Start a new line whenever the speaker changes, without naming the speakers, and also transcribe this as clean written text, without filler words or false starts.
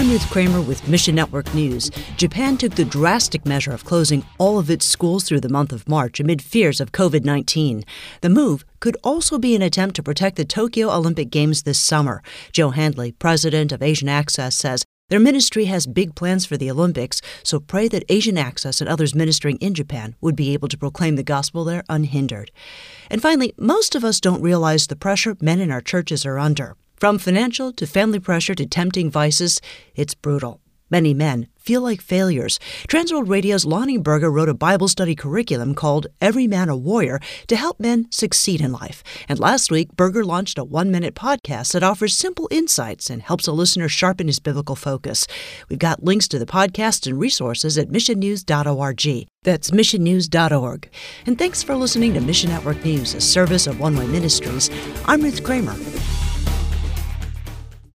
I'm Ruth Kramer with Mission Network News. Japan took the drastic measure of closing all of its schools through the month of March amid fears of COVID-19. The move could also be an attempt to protect the Tokyo Olympic Games this summer. Joe Handley, president of Asian Access, says their ministry has big plans for the Olympics, so pray that Asian Access and others ministering in Japan would be able to proclaim the gospel there unhindered. And finally, most of us don't realize the pressure men in our churches are under. From financial to family pressure to tempting vices, it's brutal. Many men feel like failures. Transworld Radio's Lonnie Berger wrote a Bible study curriculum called Every Man a Warrior to help men succeed in life. And last week, Berger launched a 1-minute podcast that offers simple insights and helps a listener sharpen his biblical focus. We've got links to the podcast and resources at missionnews.org. That's missionnews.org. And thanks for listening to Mission Network News, a service of One Way Ministries. I'm Ruth Kramer.